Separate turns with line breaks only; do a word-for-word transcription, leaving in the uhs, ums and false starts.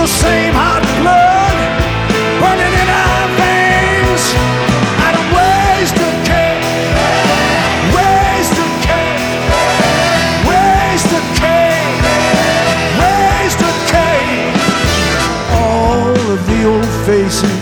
same hot blood burning in our veins. I don't waste a cake, waste a cake, waste a cake, waste a cake. All of the old faces